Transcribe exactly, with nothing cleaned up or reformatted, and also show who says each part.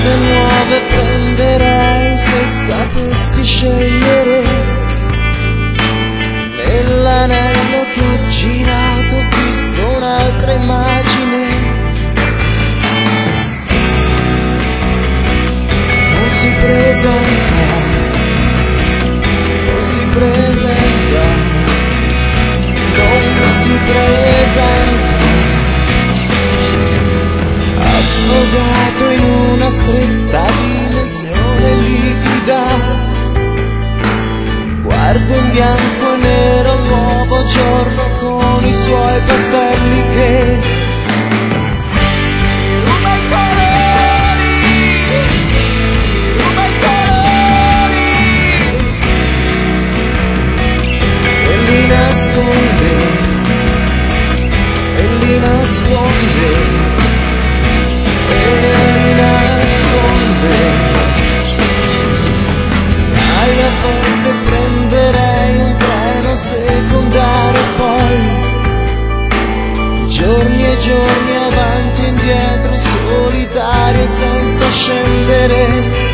Speaker 1: nuove prenderei se sapessi scegliere. Nell'anello che ho girato ho visto un'altra immagine. Non si presenta, non si presenta, non si presenta. Affogato in una stretta dimensione liquida, guardo in bianco e nero un nuovo giorno con i suoi pastelli che mi ruba i colori, mi ruba i colori e li nasconde, e li nasconde. Sai, a volte prenderei un treno secondario, poi giorni e giorni avanti e indietro, solitario senza scendere.